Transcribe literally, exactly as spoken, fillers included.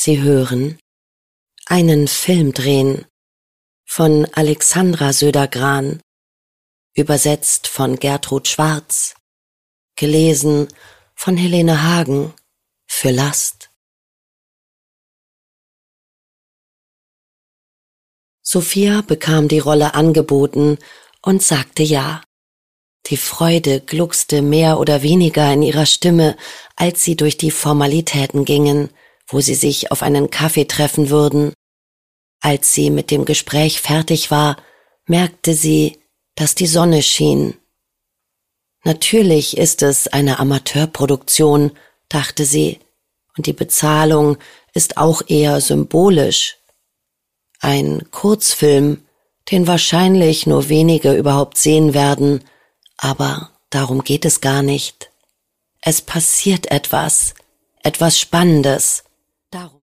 Sie hören einen Film drehen von Alexandra Södergran, übersetzt von Gertrud Schwarz, gelesen von Helene Hagen für Last. Sophia bekam die Rolle angeboten und sagte ja. Die Freude gluckste mehr oder weniger in ihrer Stimme, als sie durch die Formalitäten gingen, wo sie sich auf einen Kaffee treffen würden. Als sie mit dem Gespräch fertig war, merkte sie, dass die Sonne schien. Natürlich ist es eine Amateurproduktion, dachte sie, und die Bezahlung ist auch eher symbolisch. Ein Kurzfilm, den wahrscheinlich nur wenige überhaupt sehen werden, aber darum geht es gar nicht. Es passiert etwas, etwas Spannendes. Darum